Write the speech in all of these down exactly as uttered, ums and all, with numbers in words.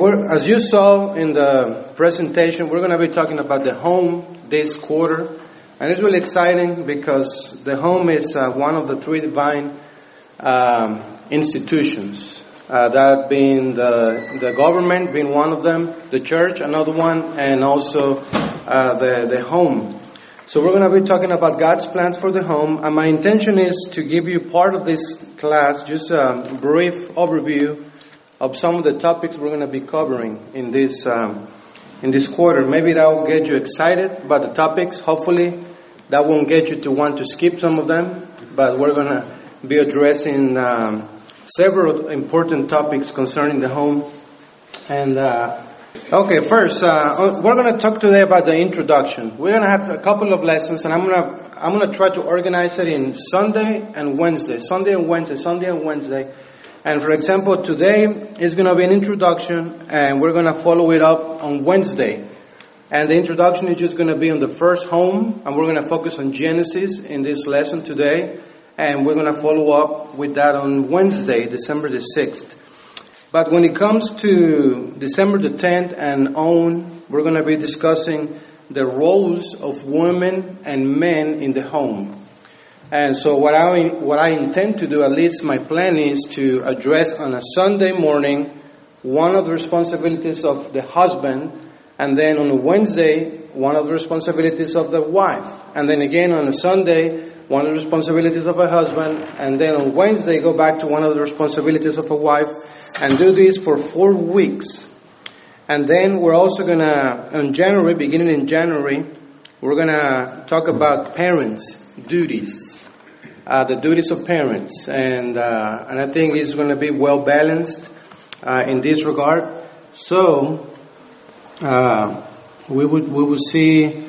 we're, as you saw in the presentation, we're going to be talking about the home this quarter. And it's really exciting because the home is uh, one of the three divine um, institutions. Uh, that being the, the government, being one of them, the church, another one, and also uh, the, the home. So we're going to be talking about God's plans for the home. And my intention is to give you part of this class, just a brief overview of some of the topics we're going to be covering in this um, in this quarter. Maybe that will get you excited about the topics. Hopefully that won't get you to want to skip some of them. But we're going to be addressing um, several important topics concerning the home. And uh, okay, first uh, we're going to talk today about the introduction. We're going to have a couple of lessons, and I'm going to I'm going to try to organize it in Sunday and Wednesday, Sunday and Wednesday, Sunday and Wednesday. And for example, today is going to be an introduction, and we're going to follow it up on Wednesday. And the introduction is just going to be on the first home, and we're going to focus on Genesis in this lesson today. And we're going to follow up with that on Wednesday, December the sixth. But when it comes to December the tenth and on, we're going to be discussing the roles of women and men in the home. And so what I what I intend to do, at least my plan, is to address on a Sunday morning one of the responsibilities of the husband, and then on a Wednesday one of the responsibilities of the wife, and then again on a Sunday one of the responsibilities of a husband, and then on Wednesday go back to one of the responsibilities of a wife, and do this for four weeks. And then we're also going to, in January, beginning in January, we're going to talk about parents' duties. Uh, the duties of parents, and uh, and I think it's going to be well balanced uh, in this regard. So uh, we would we will see.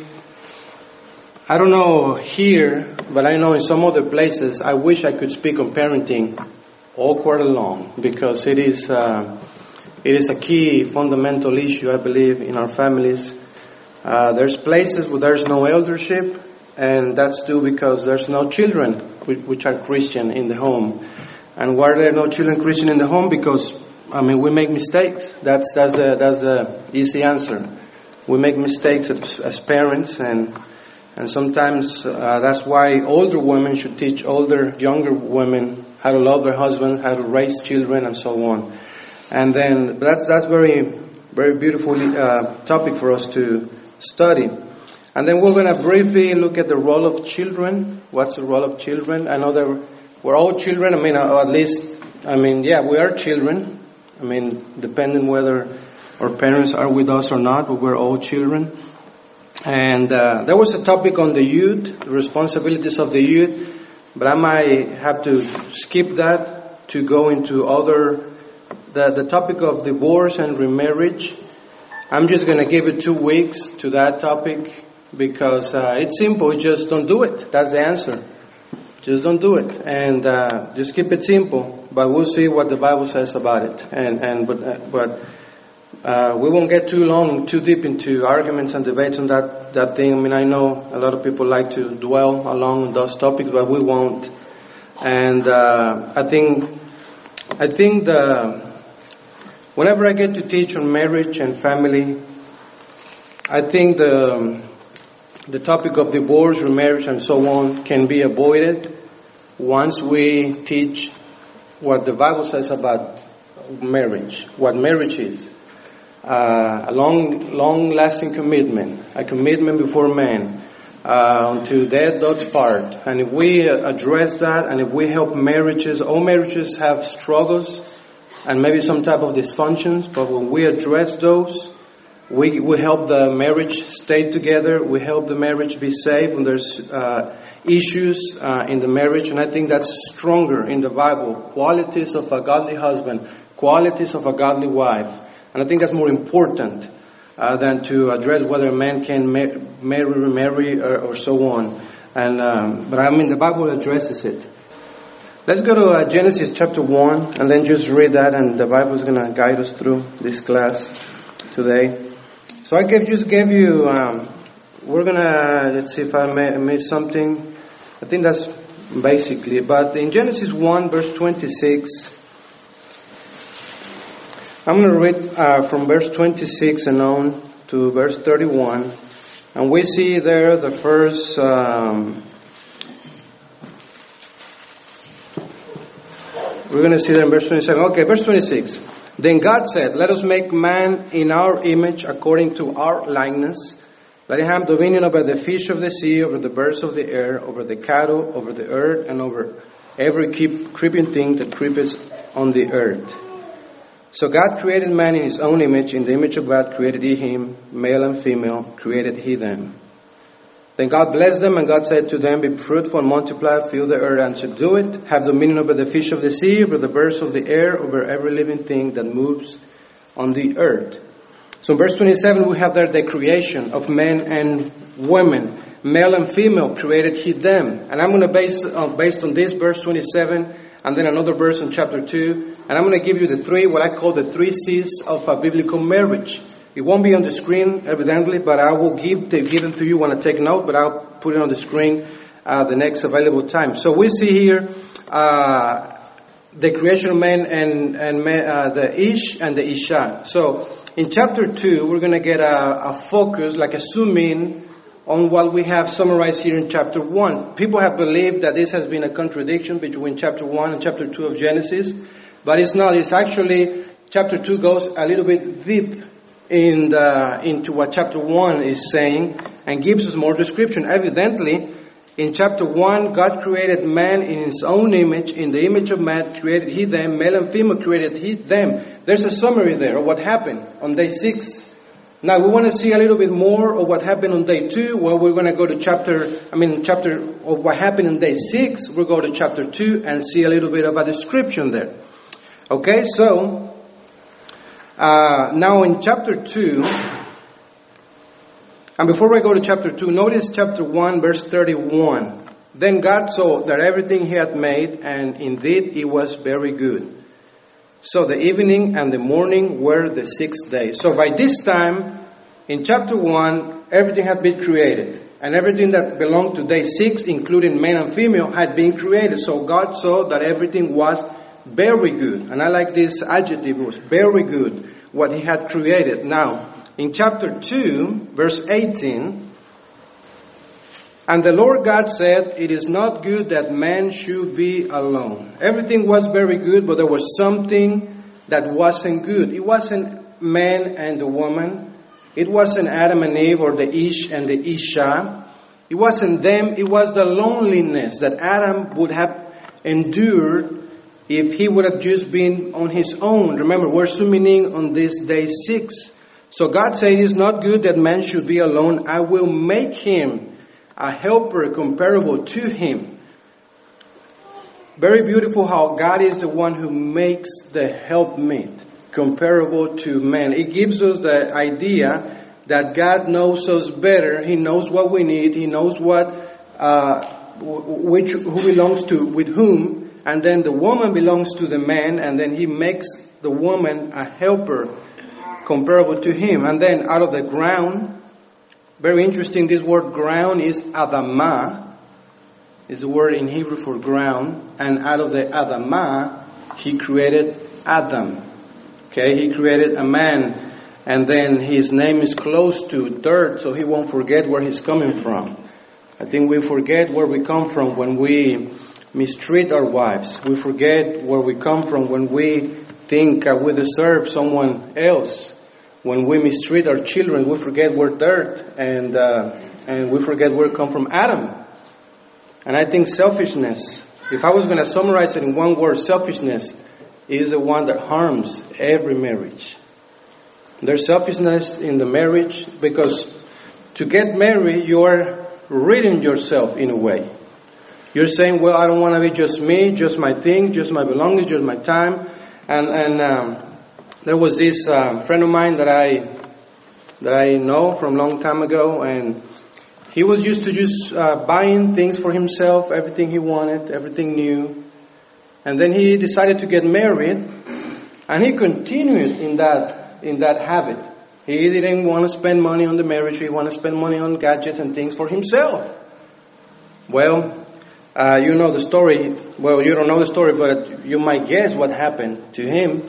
I don't know here, but I know in some other places. I wish I could speak on parenting all quarter long, because it is uh, it is a key fundamental issue, I believe, in our families. Uh, there's places where there's no eldership. And that's due because there's no children which are Christian in the home. And why are there no children Christian in the home? Because, I mean, we make mistakes. That's that's the that's the easy answer. We make mistakes as, as parents, and and sometimes uh, that's why older women should teach older, younger women how to love their husbands, how to raise children, and so on. And then that's that's very very beautiful uh, topic for us to study. And then we're going to briefly look at the role of children. What's the role of children? I know that we're all children. I mean, or at least, I mean, yeah, we are children. I mean, depending whether our parents are with us or not, but we're all children. And uh, there was a topic on the youth, the responsibilities of the youth. But I might have to skip that to go into other, the, the topic of divorce and remarriage. I'm just going to give it two weeks to that topic. Because uh, it's simple, just don't do it. That's the answer. Just don't do it, and uh, just keep it simple. But we'll see what the Bible says about it. And and but uh, but uh, we won't get too long, too deep into arguments and debates on that that thing. I mean, I know a lot of people like to dwell along on those topics, but we won't. And uh, I think I think the whenever I get to teach on marriage and family, I think the The topic of divorce, remarriage, and so on can be avoided once we teach what the Bible says about marriage, what marriage is. Uh, a long, long-lasting commitment, a commitment before man, uh, unto death doth part. And if we address that, and if we help marriages, all marriages have struggles and maybe some type of dysfunctions, but when we address those, We we help the marriage stay together. We help the marriage be safe when there's uh, issues uh, in the marriage. And I think that's stronger in the Bible. Qualities of a godly husband, qualities of a godly wife. And I think that's more important uh, than to address whether a man can ma- marry, remarry, or, or so on. And um, but I mean, the Bible addresses it. Let's go to uh, Genesis chapter one, and then just read that, and the Bible is going to guide us through this class today. So I gave, just gave you, um, we're going to, let's see if I missed something. I think that's basically, but in Genesis one, verse twenty-six, I'm going to read uh, from verse twenty-six and on to verse thirty-one. And we see there the first... Um, we're going to see that in verse twenty-seven. Okay, verse twenty-six. Then God said, let us make man in our image according to our likeness. Let him have dominion over the fish of the sea, over the birds of the air, over the cattle, over the earth, and over every keep, creeping thing that creepeth on the earth. So God created man in his own image. In the image of God created he him, male and female created he them. Then God blessed them, and God said to them, be fruitful and multiply, fill the earth and subdue it. Have dominion over the fish of the sea, over the birds of the air, over every living thing that moves on the earth. So in verse twenty-seven we have there the creation of men and women. Male and female created he them. And I'm going to base, uh, based on this verse twenty-seven, and then another verse in chapter two. And I'm going to give you the three, what I call the three C's of a biblical marriage. It won't be on the screen, evidently, but I will give, to, give them to you when I take note, but I'll put it on the screen uh, the next available time. So we see here uh, the creation of man and, and man, uh, the Ish and the Isha. So in chapter two, we're going to get a, a focus, like a zoom in, on what we have summarized here in chapter one. People have believed that this has been a contradiction between chapter one and chapter two of Genesis, but it's not. It's actually, chapter two goes a little bit deep in the, into what chapter one is saying and gives us more description. Evidently, in chapter one, God created man in his own image. In the image of man created he them. Male and female created he them. There's a summary there of what happened on day six. Now we want to see a little bit more of what happened on day two. Well, we're going to go to chapter, I mean, chapter of what happened on day six. We'll go to chapter two and see a little bit of a description there. Okay, so, uh, now in chapter two, and before I go to chapter two, notice chapter one, verse thirty-one. Then God saw that everything he had made, and indeed it was very good. So the evening and the morning were the sixth day. So by this time, in chapter one, everything had been created. And everything that belonged to day six, including male and female, had been created. So God saw that everything was very good. And I like this adjective, it was very good, what he had created. Now, in chapter two, verse eighteen, and the Lord God said, it is not good that man should be alone. Everything was very good, but there was something that wasn't good. It wasn't man and the woman. It wasn't Adam and Eve or the Ish and the Isha. It wasn't them. It was the loneliness that Adam would have endured if he would have just been on his own. Remember, we're zooming in on this day six. So God said, it is not good that man should be alone. I will make him a helper comparable to him. Very beautiful how God is the one who makes the helpmeet comparable to man. It gives us the idea that God knows us better. He knows what we need. He knows what, uh, which, who belongs to, with whom. And then the woman belongs to the man. And then he makes the woman a helper comparable to him. And then out of the ground, very interesting, this word ground is Adamah. Is the word in Hebrew for ground. And out of the Adamah, he created Adam. Okay, he created a man. And then his name is close to dirt, so he won't forget where he's coming from. I think we forget where we come from when we mistreat our wives. We forget where we come from when we think uh, we deserve someone else. When we mistreat our children, we forget we're dirt, and uh, and we forget where we come from, Adam. And I think selfishness, if I was going to summarize it in one word, selfishness is the one that harms every marriage. There's selfishness in the marriage because to get married, you're ridding yourself in a way. You're saying, well, I don't want to be just me, just my thing, just my belongings, just my time. And, and, um, there was this uh, friend of mine that I that I know from a long time ago, and he was used to just uh, buying things for himself, everything he wanted, everything new. And then he decided to get married, and he continued in that in that habit. He didn't want to spend money on the marriage; he wanted to spend money on gadgets and things for himself. Well, uh, you know the story. Well, you don't know the story, but you might guess what happened to him.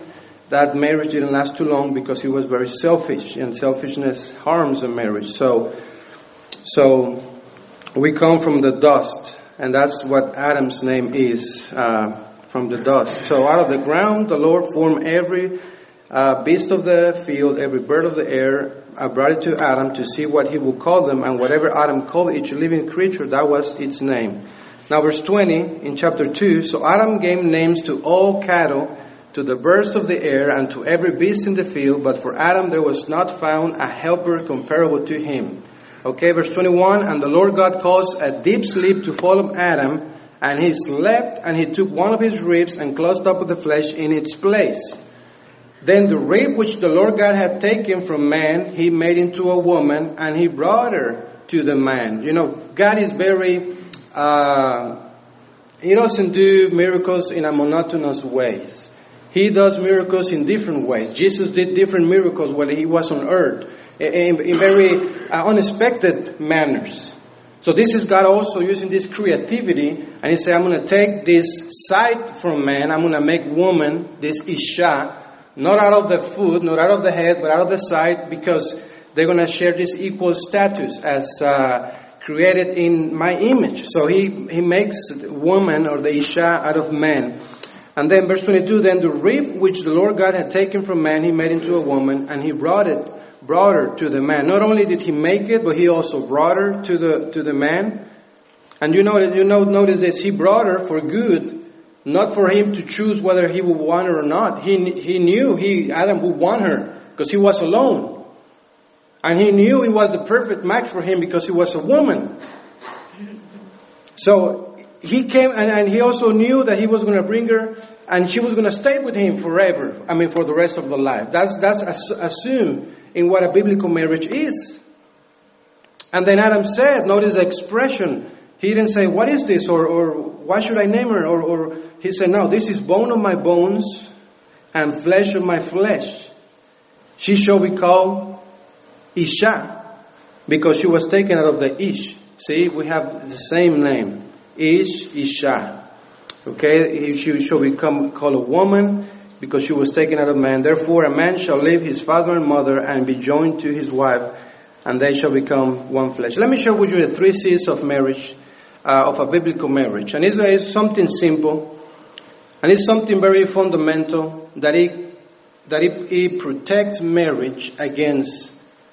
that marriage didn't last too long because he was very selfish, and selfishness harms a marriage. So, so we come from the dust, and that's what Adam's name is, uh, from the dust. So out of the ground the Lord formed every uh, beast of the field, every bird of the air, uh, brought it to Adam to see what he would call them, and whatever Adam called each living creature, that was its name. Now verse twenty in chapter two, so Adam gave names to all cattle, to the birds of the air, and to every beast in the field, but for Adam there was not found a helper comparable to him. Okay, verse twenty-one, and the Lord God caused a deep sleep to fall on Adam, and he slept, and he took one of his ribs and closed up with the flesh in its place. Then the rib which the Lord God had taken from man, he made into a woman, and he brought her to the man. You know, God is very, uh, he doesn't do miracles in a monotonous ways. He does miracles in different ways. Jesus did different miracles when he was on earth, in, in very uh, unexpected manners. So this is God also using this creativity, and he said, I'm going to take this side from man, I'm going to make woman, this Isha, not out of the foot, not out of the head, but out of the side, because they're going to share this equal status as uh, created in my image. So he, he makes woman, or the Isha, out of man. And then verse twenty-two, then the rib which the Lord God had taken from man, he made into a woman, and he brought it, brought her to the man. Not only did he make it, but he also brought her to the to the man. And you know, you know, notice this, he brought her for good, not for him to choose whether he would want her or not. He he knew he Adam would want her because he was alone, and he knew it was the perfect match for him because he was a woman. So he came, and, and he also knew that he was going to bring her, and she was going to stay with him forever. I mean, for the rest of the life. That's that's assumed in what a biblical marriage is. And then Adam said, notice the expression. He didn't say, what is this? Or, or why should I name her? Or, or he said, no, this is bone of my bones and flesh of my flesh. She shall be called Isha, because she was taken out of the Ish. See, we have the same name. Ish, Isha. Okay, she shall become called a woman because she was taken out of man. Therefore a man shall leave his father and mother and be joined to his wife, and they shall become one flesh. Let me share with you the three C's of marriage, uh, of a biblical marriage. And it's, it's something simple, and it's something very fundamental, that it, that it, it protects marriage against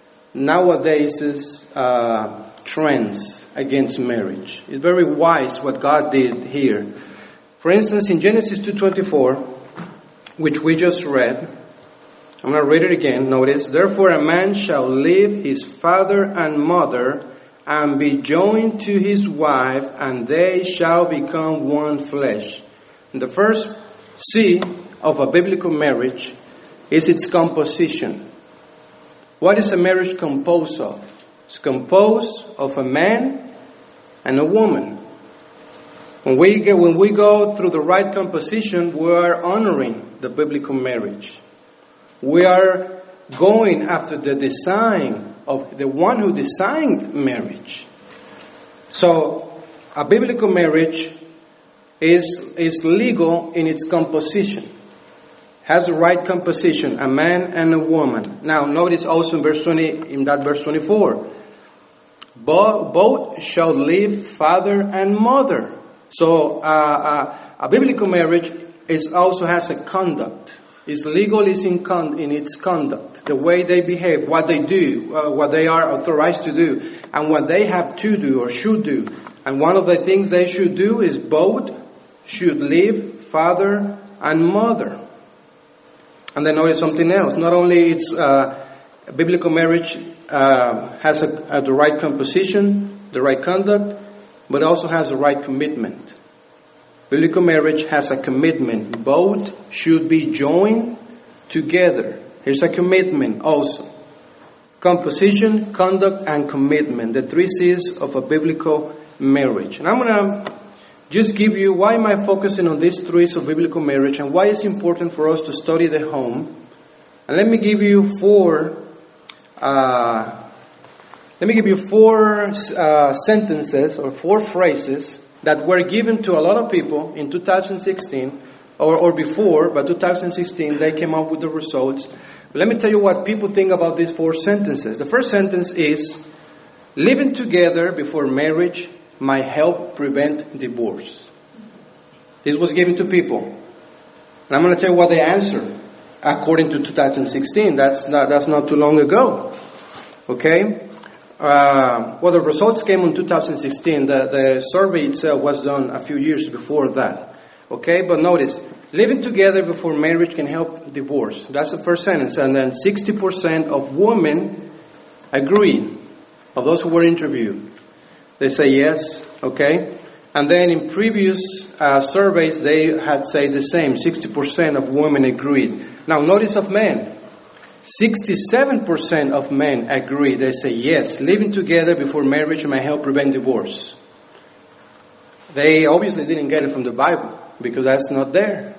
nowadays uh, trends against marriage. It's very wise what God did here. For instance, in Genesis two twenty-four, which we just read, I'm going to read it again. Notice, therefore a man shall leave his father and mother and be joined to his wife, and they shall become one flesh. And the first C of a biblical marriage is its composition. What is a marriage composed of? It's composed of a man and a woman. When we get, when we go through the right composition, we are honoring the biblical marriage. We are going after the design of the one who designed marriage. So, a biblical marriage is is legal in its composition. Has the right composition, a man and a woman. Now, notice also in verse twenty, in that verse twenty-four, both, both shall leave father and mother. So, uh, uh, a biblical marriage is also has a conduct. It's legal is in, con- in its conduct, the way they behave, what they do, uh, what they are authorized to do, and what they have to do or should do. And one of the things they should do is both should leave father and mother. And then notice something else. Not only it's uh, biblical marriage uh, has a, a, the right composition, the right conduct, but also has the right commitment. Biblical marriage has a commitment. Both should be joined together. Here's a commitment also. Composition, conduct, and commitment. The three C's of a biblical marriage. And I'm going to just give you why am I focusing on these three C's of biblical marriage and why it's important for us to study the home. And let me give you four, uh, let me give you four uh, sentences or four phrases that were given to a lot of people in two thousand sixteen or, or before, but two thousand sixteen, they came up with the results. Let me tell you what people think about these four sentences. The first sentence is, living together before marriage might help prevent divorce. This was given to people. And I'm going to tell you what they answered according to two thousand sixteen. That's not, that's not too long ago. Okay? Uh, well, the results came in two thousand sixteen. The, the survey itself was done a few years before that. Okay? But notice, living together before marriage can help divorce. That's the first sentence. And then sixty percent of women agree, of those who were interviewed. They say yes. Okay? And then in previous uh, surveys, they had said the same. sixty percent of women agreed. Now, notice of men. sixty-seven percent of men agree. They say, yes, living together before marriage may help prevent divorce. They obviously didn't get it from the Bible, because that's not there.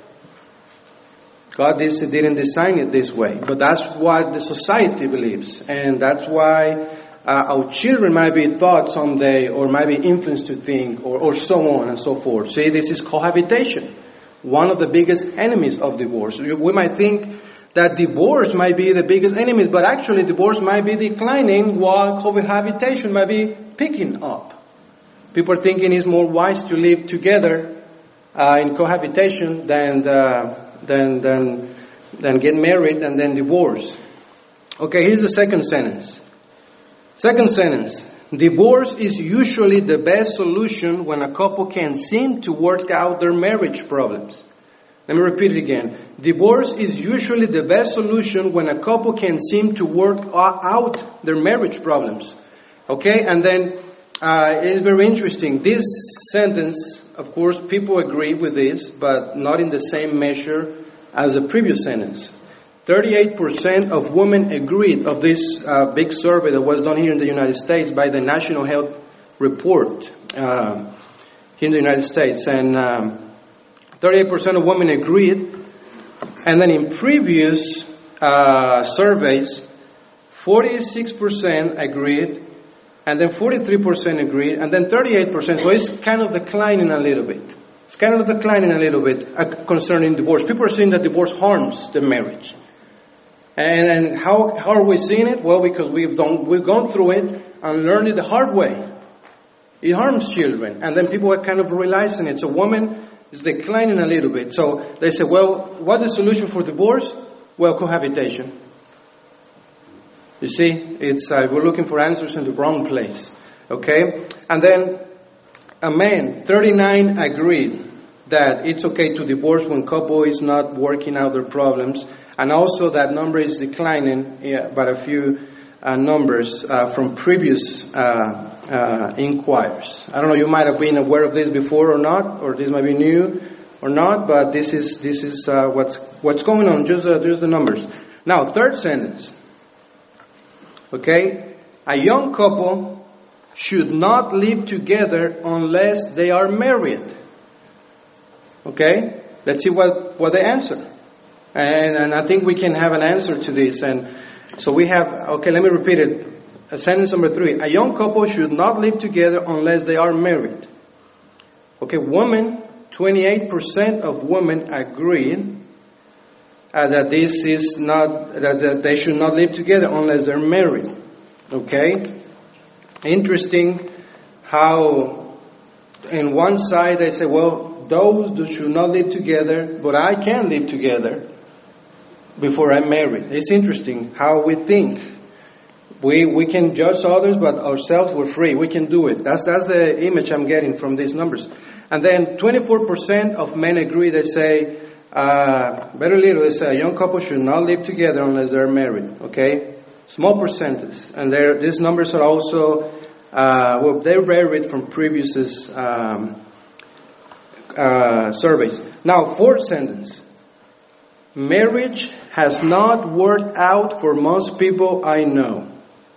God didn't design it this way. But that's what the society believes. And that's why uh, our children might be taught someday, or might be influenced to think, or, or so on and so forth. See, this is cohabitation. One of the biggest enemies of divorce. We might think that divorce might be the biggest enemies, but actually divorce might be declining while cohabitation might be picking up. People are thinking it's more wise to live together uh, in cohabitation than, uh, than, than, than get married and then divorce. Okay, here's the second sentence. Second sentence. Divorce is usually the best solution when a couple can seem to work out their marriage problems. Let me repeat it again. Divorce is usually the best solution when a couple can seem to work out their marriage problems. Okay? And then, uh, it's very interesting. This sentence, of course, people agree with this, but not in the same measure as the previous sentence. thirty-eight percent of women agreed of this uh, big survey that was done here in the United States by the National Health Report uh, here in the United States. And um, thirty-eight percent of women agreed. And then in previous uh, surveys, forty-six percent agreed. And then forty-three percent agreed. And then thirty-eight percent. So it's kind of declining a little bit. It's kind of declining a little bit uh, concerning divorce. People are saying that divorce harms the marriage. And, and how, how are we seeing it? Well, because we've done, we've gone through it and learned it the hard way. It harms children. And then people are kind of realizing it. So woman is declining a little bit. So they say, well, what's the solution for divorce? Well, cohabitation. You see, it's, uh, we're looking for answers in the wrong place. Okay? And then a man, thirty-nine agreed that it's okay to divorce when couple is not working out their problems. And also that number is declining yeah, by a few uh, numbers uh, from previous uh, uh, inquiries. I don't know, you might have been aware of this before or not, or this might be new or not, but this is this is uh, what's what's going on. Just uh, just the numbers. Now, third sentence. Okay, a young couple should not live together unless they are married. Okay, let's see what what they answer. And, and I think we can have an answer to this. And so we have, okay, let me repeat it. Uh, sentence number three. A young couple should not live together unless they are married. Okay, women, twenty-eight percent of women agreed uh, that this is not, that, that they should not live together unless they're married. Okay? Interesting how in one side they say, well, those who should not live together, but I can live together before I'm married. It's interesting how we think. We we can judge others, but ourselves we're free. We can do it. That's that's the image I'm getting from these numbers. And then twenty-four percent of men agree. They say, uh, very little. They say a young couple should not live together unless they're married. Okay, small percentage. And these numbers are also uh, well, they varied from previous um, uh, surveys. Now, fourth sentence. Marriage has not worked out for most people I know.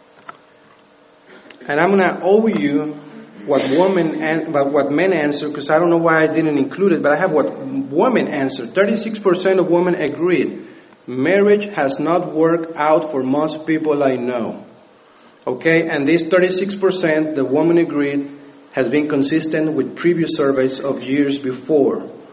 And I'm going to owe you what women and what men answer, because I don't know why I didn't include it, but I have what women answered. thirty-six percent of women agreed. Marriage has not worked out for most people I know. Okay, and this thirty-six percent, the woman agreed, has been consistent with previous surveys of years before.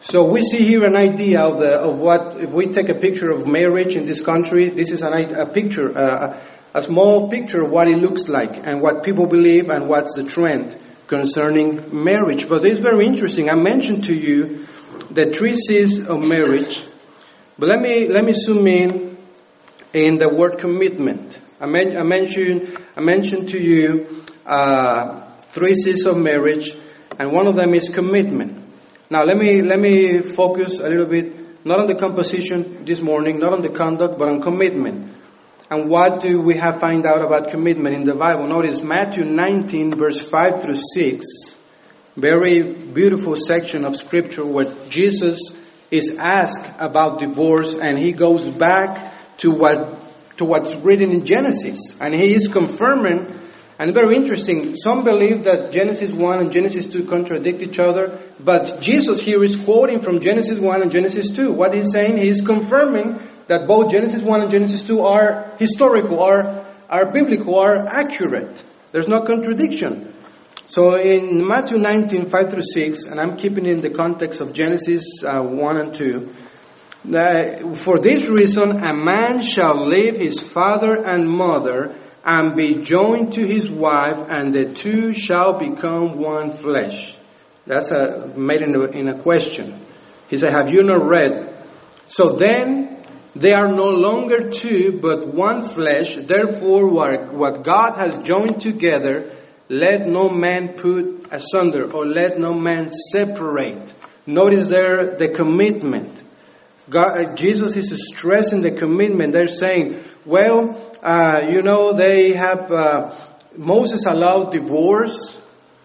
So we see here an idea of the of what, if we take a picture of marriage in this country, this is an, a picture, uh, a small picture of what it looks like and what people believe and what's the trend concerning marriage. But it's very interesting. I mentioned to you the three C's of marriage, but let me let me zoom in in the word commitment. I, men, I mentioned I mentioned to you uh, three C's of marriage, and one of them is commitment. Now let me let me focus a little bit, not on the composition this morning, not on the conduct, but on commitment. And what do we have find out about commitment in the Bible? Notice Matthew nineteen, verse five through six. Very beautiful section of scripture where Jesus is asked about divorce, and he goes back to what to what's written in Genesis, and he is confirming. And very interesting, some believe that Genesis one and Genesis two contradict each other, but Jesus here is quoting from Genesis one and Genesis two. What he's saying, he's confirming that both Genesis one and Genesis two are historical, are, are biblical, are accurate. There's no contradiction. So in Matthew nineteen, five through six, and I'm keeping it in the context of Genesis uh, one and two, uh, for this reason a man shall leave his father and mother and be joined to his wife, and the two shall become one flesh. That's a, made in a, in a question. He said, have you not read? So then they are no longer two, but one flesh. Therefore, what, what God has joined together, let no man put asunder, or let no man separate. Notice there the commitment. God, Jesus is stressing the commitment. They're saying, well, uh, you know, they have, uh, Moses allowed divorce.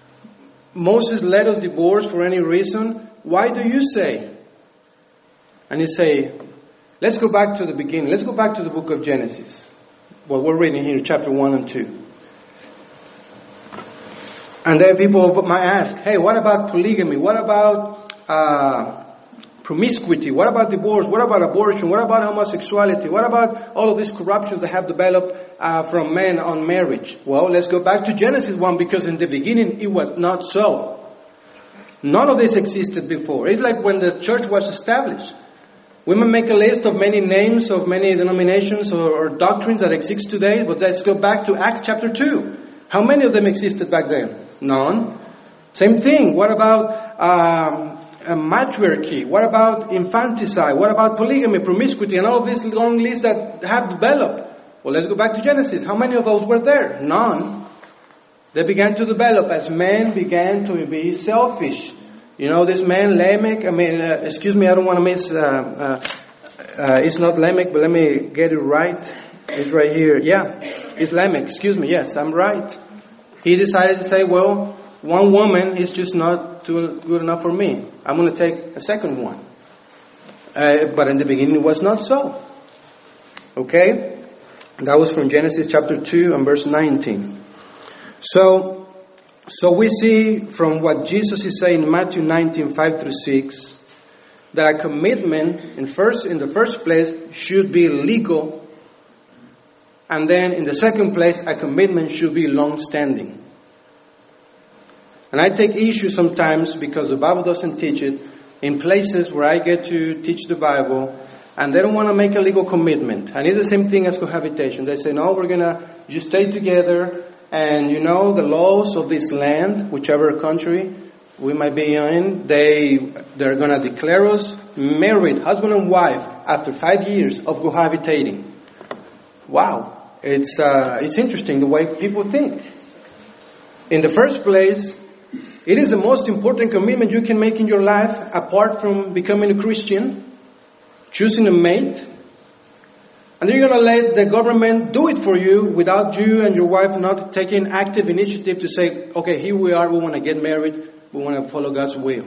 Moses let us divorce for any reason. Why do you say? And he say, let's go back to the beginning. Let's go back to the book of Genesis. What we're reading here, chapter one and two. And then people might ask, hey, what about polygamy? What about uh, promiscuity? What about divorce? What about abortion? What about homosexuality? What about all of these corruptions that have developed uh, from men on marriage? Well, let's go back to Genesis one, because in the beginning it was not so. None of this existed before. It's like when the church was established. We may make a list of many names of many denominations or, or doctrines that exist today, but let's go back to Acts chapter two. How many of them existed back then? None. Same thing. What about um, a matriarchy? What about infanticide? What about polygamy, promiscuity, and all of these long lists that have developed? Well, let's go back to Genesis. How many of those were there? None. They began to develop as men began to be selfish. You know, this man, Lamech, I mean, uh, excuse me, I don't want to miss, uh, uh, uh, it's not Lamech, but let me get it right. It's right here. Yeah, it's Lamech, excuse me, yes, I'm right. He decided to say, well, one woman is just not too good enough for me. I'm going to take a second one. Uh, but in the beginning it was not so. Okay? That was from Genesis chapter two and verse nineteen. So, so we see from what Jesus is saying in Matthew nineteen, five through six, that a commitment in first, in the first place should be legal. And then in the second place, a commitment should be long-standing. And I take issue sometimes because the Bible doesn't teach it in places where I get to teach the Bible, and they don't want to make a legal commitment. And it's the same thing as cohabitation. They say, no, we're going to just stay together, and you know, the laws of this land, whichever country we might be in, they, they're going to declare us married, husband and wife, after five years of cohabitating. Wow. It's, uh, it's interesting the way people think. In the first place, it is the most important commitment you can make in your life, apart from becoming a Christian, choosing a mate. And then you're going to let the government do it for you without you and your wife not taking active initiative to say, okay, here we are, we want to get married, we want to follow God's will.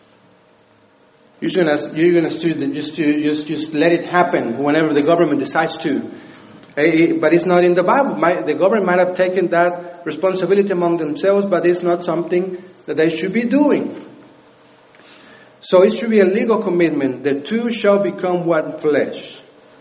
You're going to, you're going to just, just, just let it happen whenever the government decides to. But it's not in the Bible. The government might have taken that responsibility among themselves, but it's not something that they should be doing. So it should be a legal commitment. The two shall become one flesh.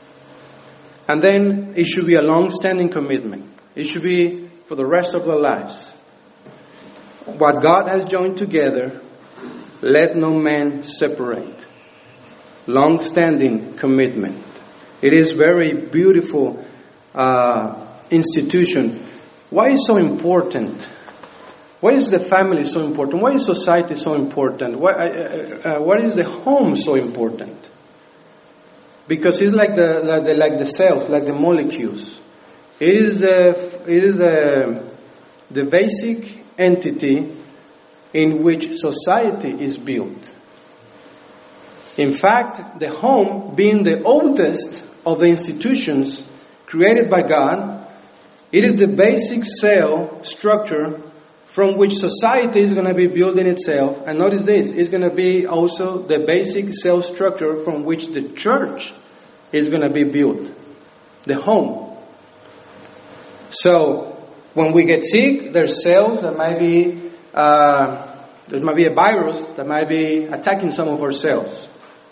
And then it should be a long-standing commitment. It should be for the rest of their lives. What God has joined together, let no man separate. Long-standing commitment. It is very beautiful uh, institution. Why is it so important? Why is the family so important? Why is society so important? Why, uh, uh, why is the home so important? Because it's like the like the, like the cells, like the molecules. It is the it is the the basic entity in which society is built. In fact, the home, being the oldest of the institutions created by God, it is the basic cell structure from which society is going to be building itself. And notice this, it's going to be also the basic cell structure from which the church is going to be built. The home. So, when we get sick, there's cells that might be, uh, there might be a virus that might be attacking some of our cells.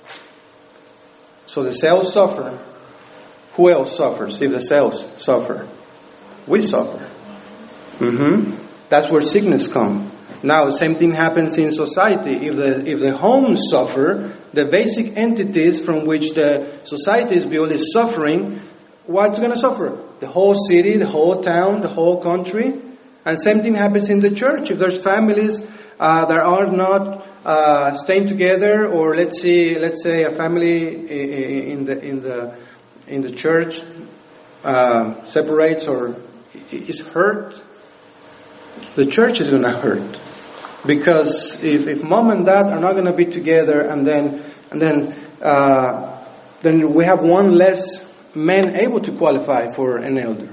So the cells suffer. Who else suffers if the cells suffer? We suffer. Mm-hmm. That's where sickness comes. Now, the same thing happens in society. If the if the homes suffer, the basic entities from which the society is built is suffering, what's going to suffer? The whole city, the whole town, the whole country. And same thing happens in the church. If there's families uh, that are not uh, staying together, or let's see, let's say a family in the in the in the church uh, separates or is hurt, the church is going to hurt. Because if, if mom and dad are not going to be together, and then and then uh, then we have one less man able to qualify for an elder.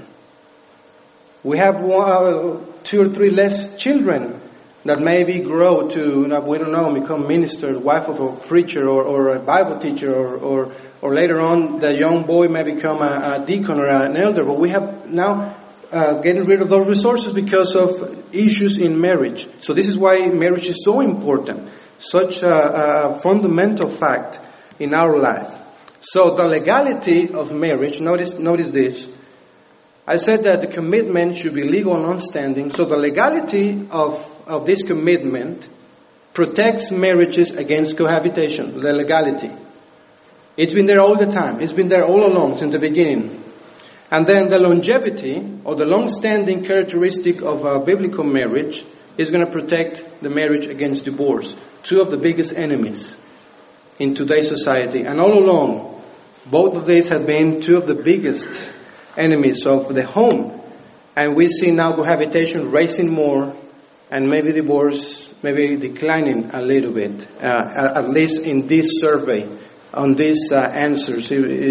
We have one, uh, two or three less children that maybe grow to, we don't know, become minister, wife of a preacher, or, or a Bible teacher, or, or or later on the young boy may become a, a deacon or an elder. But we have now uh, getting rid of those resources because of issues in marriage. So this is why marriage is so important, such a, a fundamental fact in our life. So the legality of marriage, notice notice this. I said that the commitment should be legal and long-standing. So the legality of, of this commitment protects marriages against cohabitation, the legality. It's been there all the time. It's been there all along since the beginning. And then the longevity or the long-standing characteristic of a biblical marriage is going to protect the marriage against divorce. Two of the biggest enemies in today's society. And all along, both of these have been two of the biggest enemies of the home. And we see now cohabitation rising more, and maybe divorce maybe declining a little bit, uh, at least in this survey, on these uh, answers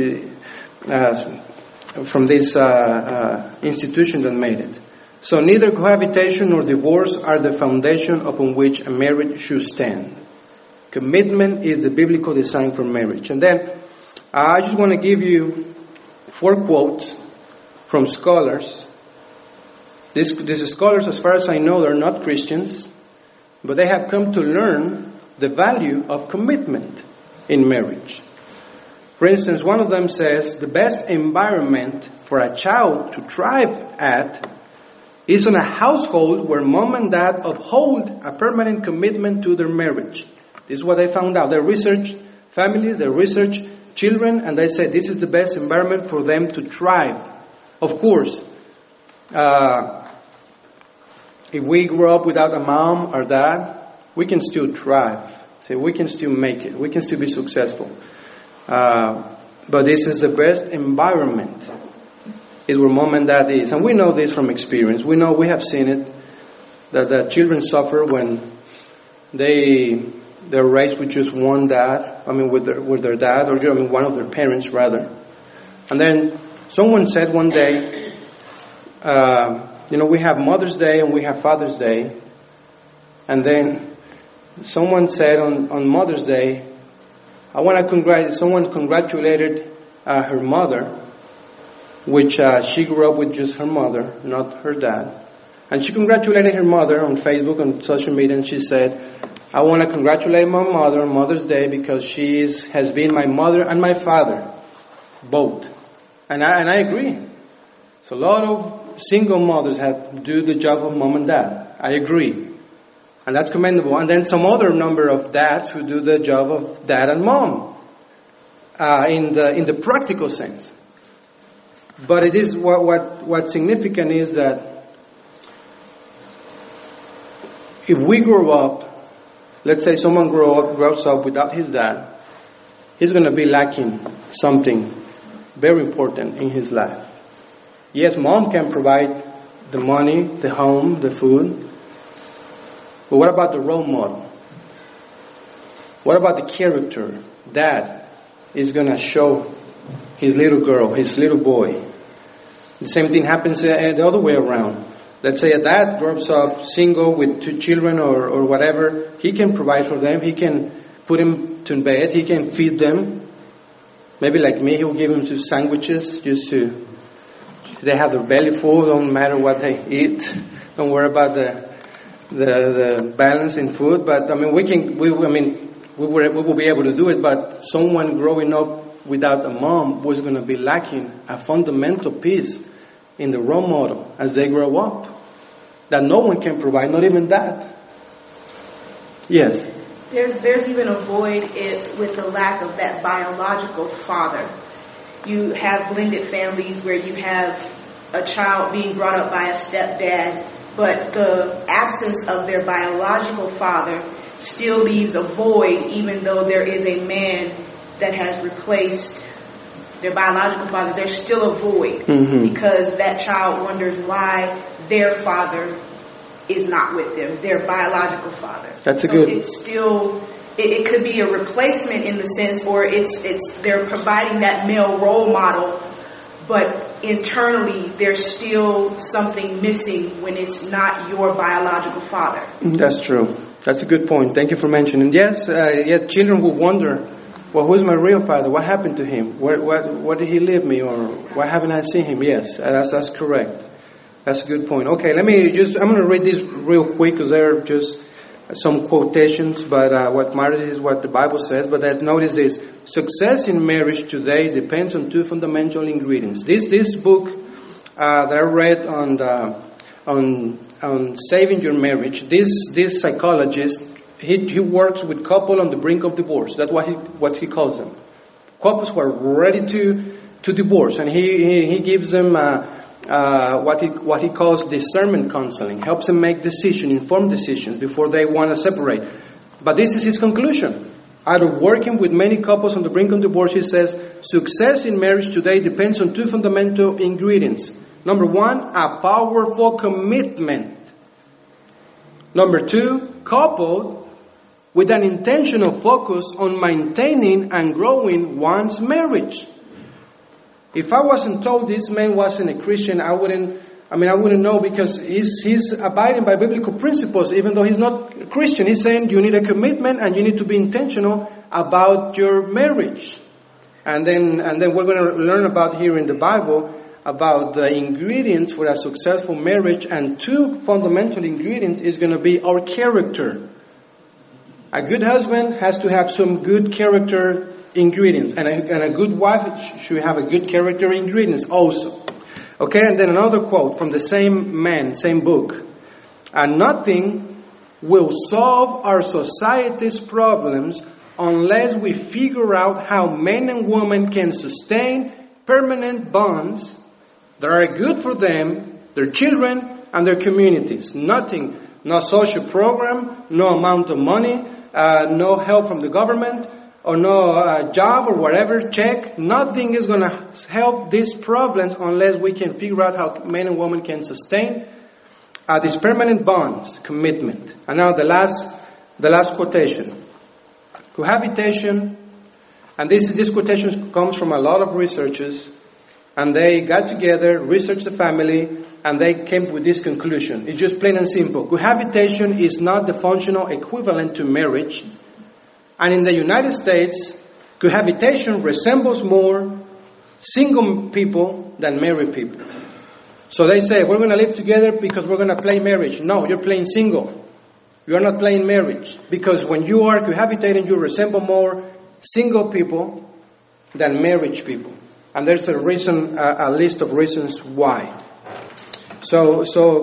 uh, from this uh, uh, institution that made it. So neither cohabitation nor divorce are the foundation upon which a marriage should stand. Commitment is the biblical design for marriage. And then uh, I just want to give you four quotes from scholars. These, these scholars, as far as I know, they're not Christians, but they have come to learn the value of commitment in marriage. For instance, one of them says, the best environment for a child to thrive at is in a household where mom and dad uphold a permanent commitment to their marriage. This is what they found out. They researched families, they researched children, and they said this is the best environment for them to thrive. Of course, uh, if we grow up without a mom or dad, we can still thrive. See, we can still make it. We can still be successful. Uh, but this is the best environment, is where mom and dad is. And we know this from experience. We know, we have seen it, that the children suffer when they, they're raised with just one dad, I mean with their, with their dad, or I mean one of their parents rather. And then someone said one day, uh, you know, we have Mother's Day and we have Father's Day. And then someone said on, on Mother's Day, I want to congratulate, someone congratulated uh, her mother, which uh, she grew up with just her mother, not her dad. And she congratulated her mother on Facebook, on social media, and she said, I want to congratulate my mother on Mother's Day because she is, has been my mother and my father, both. And I, and I agree. So a lot of single mothers have do the job of mom and dad. I agree. And that's commendable. And then some other number of dads who do the job of dad and mom uh, in the in the practical sense. But it is what what what's significant is that if we grow up, let's say someone grow up, grows up without his dad, he's going to be lacking something very important in his life. Yes, mom can provide the money, the home, the food. But what about the role model? What about the character dad is going to show his little girl, his little boy? The same thing happens the other way around. Let's say a dad grows up single with two children or, or whatever. He can provide for them. He can put them to bed. He can feed them. Maybe like me, he'll give them two sandwiches just to, they have their belly full, don't matter what they eat. Don't worry about the the, the balance in food. But I mean, we can, we, I mean, we will, we will be able to do it, but someone growing up without a mom was going to be lacking a fundamental piece in the role model as they grow up that no one can provide, not even that. Yes. There's there's even a void if, with the lack of that biological father. You have blended families where you have a child being brought up by a stepdad, but the absence of their biological father still leaves a void, even though there is a man that has replaced their biological father. There's still a void mm-hmm. because that child wonders why their father is not with them, their biological father. That's a so good. It's still, it, it could be a replacement in the sense, or it's it's they're providing that male role model, but internally there's still something missing when it's not your biological father. That's true. That's a good point. Thank you for mentioning. Yes, uh, yet children will wonder, well, who's my real father? What happened to him? Where, what, what did he leave me? Or why haven't I seen him? Yes, that's, that's correct. That's a good point. Okay, let me just, I'm going to read this real quick because they're just some quotations, but uh, what matters is what the Bible says. But that notice this, success in marriage today depends on two fundamental ingredients. This this book uh, that I read on the, on on saving your marriage, this this psychologist, he he works with couple on the brink of divorce. That's what he what he calls them. Couples who are ready to to divorce, and he he, he gives them uh, uh, what he what he calls discernment counseling. Helps them make decisions, informed decisions before they want to separate. But this is his conclusion. Out of working with many couples on the brink of divorce, he says success in marriage today depends on two fundamental ingredients. Number one, a powerful commitment. Number two, coupled with an intentional focus on maintaining and growing one's marriage. If I wasn't told this man wasn't a Christian, I wouldn't, I mean, I wouldn't know, because he's, he's abiding by biblical principles, even though he's not a Christian. He's saying you need a commitment and you need to be intentional about your marriage. And then, and then we're going to learn about here in the Bible about the ingredients for a successful marriage, and two fundamental ingredients is going to be our character. A good husband has to have some good character ingredients, and a, and a good wife should have a good character ingredients also. Okay, and then another quote from the same man, same book. And nothing will solve our society's problems unless we figure out how men and women can sustain permanent bonds that are good for them, their children, and their communities. Nothing, no social program, no amount of money, uh, no help from the government, or no uh, job or whatever, check. Nothing is going to help these problems unless we can figure out how men and women can sustain uh, these permanent bonds, commitment. And now the last, the last quotation. Cohabitation, and this, this quotation comes from a lot of researchers, and they got together, researched the family, and they came with this conclusion. It's just plain and simple. Cohabitation is not the functional equivalent to marriage. And in the United States, cohabitation resembles more single people than married people. So they say, we're going to live together because we're going to play marriage. No, you're playing single. You're not playing marriage. Because when you are cohabitating, you resemble more single people than marriage people. And there's a reason, a, a list of reasons why. So, so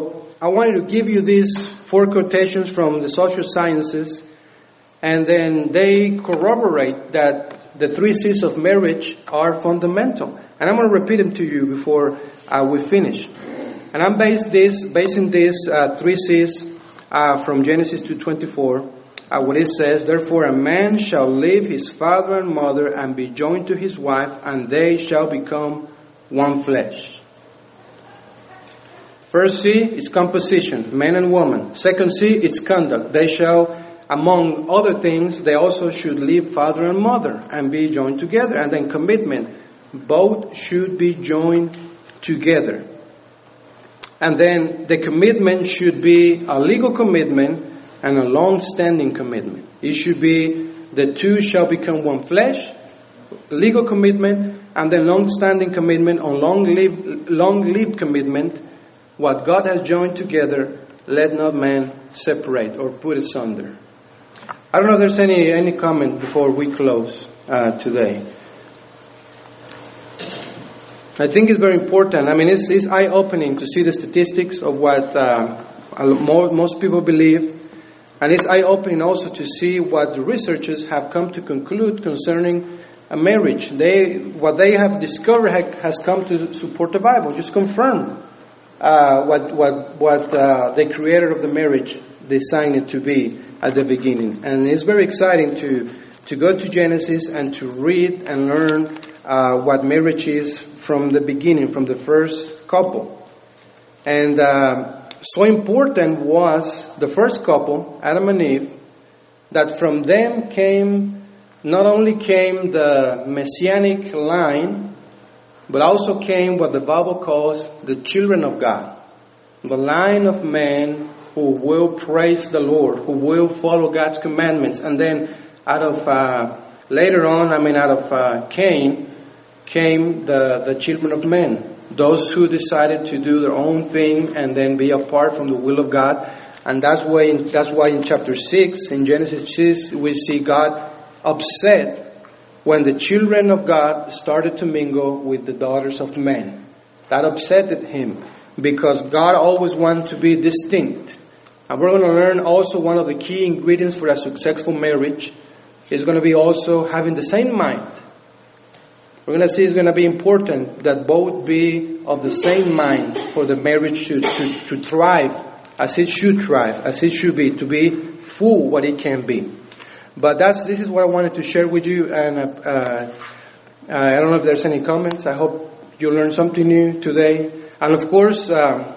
I wanted to give you these four quotations from the social sciences, and then they corroborate that the three C's of marriage are fundamental. And I'm going to repeat them to you before uh, we finish. And I'm based this, basing this uh, three C's uh, from Genesis two twenty-four. Uh, what it says, therefore a man shall leave his father and mother and be joined to his wife, and they shall become one flesh. First C is composition, man and woman. Second C is conduct. They shall, among other things, they also should leave father and mother and be joined together. And then commitment. Both should be joined together. And then the commitment should be a legal commitment and a long-standing commitment. It should be the two shall become one flesh, legal commitment, and then long-standing commitment on long-lived, long-lived commitment. What God has joined together, let not man separate or put asunder. I don't know if there's any any comment before we close uh, today. I think it's very important. I mean, it's, it's eye-opening to see the statistics of what uh, most people believe. And it's eye-opening also to see what the researchers have come to conclude concerning a marriage. They, what they have discovered ha- has come to support the Bible, just confirm uh, what what what uh, the creator of the marriage designed it to be at the beginning. And it's very exciting to to go to Genesis and to read and learn uh, what marriage is from the beginning, from the first couple. And uh, so important was the first couple, Adam and Eve, that from them came, not only came the messianic line, but also came what the Bible calls the children of God. The line of men who will praise the Lord, who will follow God's commandments. And then out of, uh, later on, I mean out of uh, Cain, came the, the children of men. Those who decided to do their own thing and then be apart from the will of God. And that's why in, that's why in chapter six, in Genesis six, we see God upset when the children of God started to mingle with the daughters of men. That upset him because God always wanted to be distinct. And we're going to learn also one of the key ingredients for a successful marriage is going to be also having the same mind. We're going to see it's going to be important that both be of the same mind for the marriage to, to, to thrive as it should thrive, as it should be, to be full what it can be. But that's this is what I wanted to share with you. And uh, uh, I don't know if there's any comments. I hope you learned something new today. And of course, um,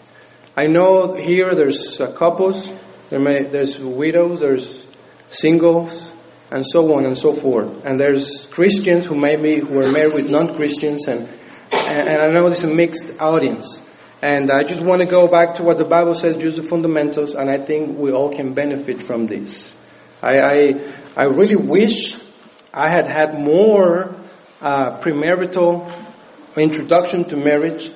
I know here there's uh, couples, there may, there's widows, there's singles, and so on and so forth. And there's Christians who maybe who are married with non-Christians, and, and and I know it's a mixed audience. And I just want to go back to what the Bible says, just the fundamentals, and I think we all can benefit from this. I I, I really wish I had had more uh, premarital introduction to marriage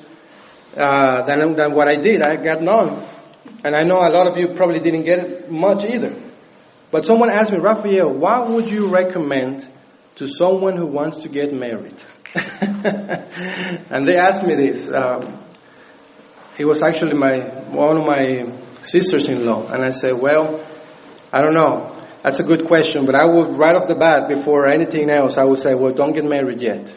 uh, than than what I did. I got none, and I know a lot of you probably didn't get it much either. But someone asked me, Raphael, what would you recommend to someone who wants to get married? And they asked me this. Um, it was actually my one of my sisters-in-law. And I said, well, I don't know. That's a good question. But I would, right off the bat, before anything else, I would say, well, don't get married yet.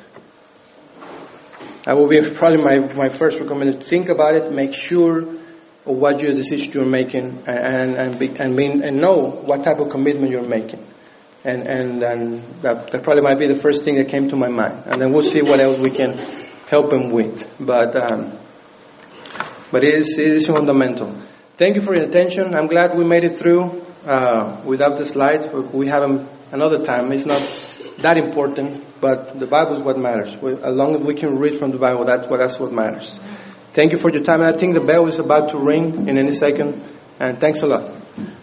That would be probably my, my first recommendation. Think about it. Make sure of what your decision you're making, and and be, and, mean, and know what type of commitment you're making, and and and that, that probably might be the first thing that came to my mind, and then we'll see what else we can help them with. But um, but it is it is fundamental. Thank you for your attention. I'm glad we made it through uh, without the slides. We have them another time. It's not that important, but the Bible is what matters. We, as long as we can read from the Bible, that's what that's what matters. Thank you for your time. And I think the bell is about to ring in any second. And thanks a lot.